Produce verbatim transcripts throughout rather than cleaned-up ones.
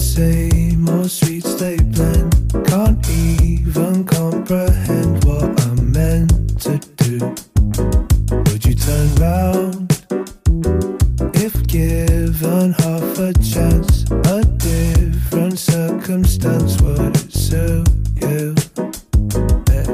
same old streets they blend. Can't even comprehend what I'm meant to do. Would you turn round if given half a chance? A different circumstance, would it suit you? Yeah.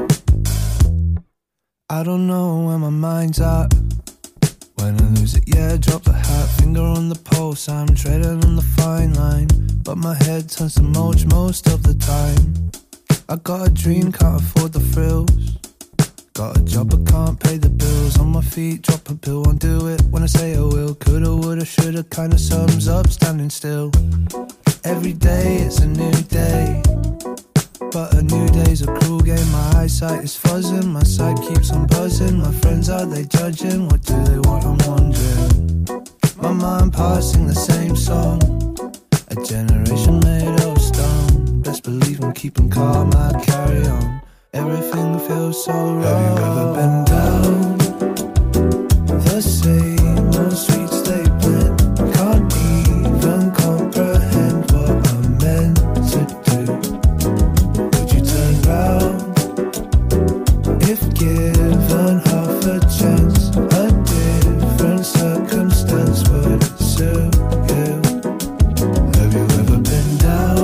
I don't know where my mind's at when I lose it, yeah, drop the hat. Finger on the pulse, I'm treading on the fine line, but my head turns to mulch most of the time. I got a dream, can't afford the frills. Got a job but can't pay the bills. On my feet, drop a pill, won't do it when I say I will. Coulda, woulda, shoulda, kinda sums up standing still. Every day it's a new day, but a new day's a cruel game. My eyesight is fuzzing, my sight keeps on buzzing. My friends, are they judging? What do they want? I'm wondering. My mind passing the same song. A generation made of stone. Best believe I'm keeping calm, I carry on. Everything feels so wrong. Have you ever been down the same old streets they blend? Can't even comprehend what I'm meant to do. Would you turn round if given half a chance? A different circumstance, would it suit you? Have you ever been down?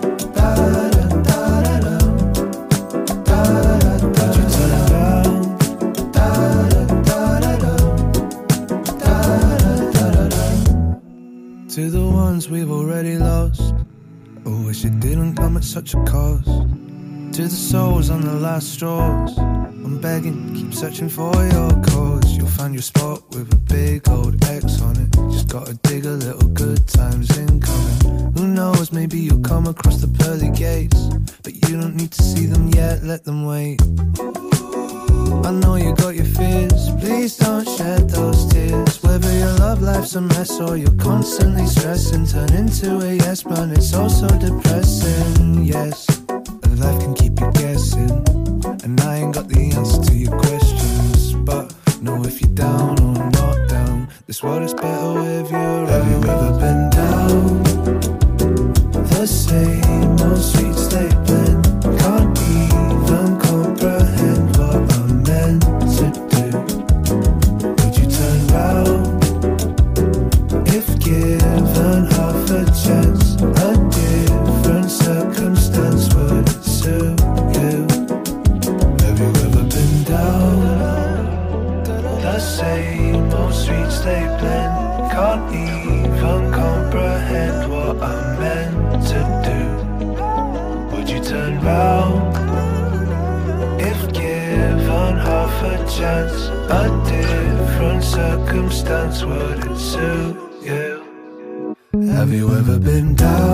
To the ones we've already lost, I wish it didn't come at such a cost. To the souls on the last straws, I'm begging, keep searching for your cause. You'll find your spot with a big old X on it. Just gotta dig a little, good times incoming. Who knows, maybe you'll come across the pearly gates, but you don't need to see them yet, let them wait. I know you got your fears, please don't shed those tears. Whether your love life's a mess or you're constantly stressing, turn into a yes man, it's also depressing. Yes, life can keep you guessing, and I ain't got the answer to your questions, but know if you're down or not down, this world is better with you. Have you ever been down the same old streets they blend? Can't even comprehend what I'm meant to do. Would you turn round if given half a chance? A different circumstance, would it suit you? Have you ever been down the same old streets they blend? Can't even comprehend what I'm meant to do. Would you turn round if given half a chance? A different circumstance, would it suit you? Have you ever been down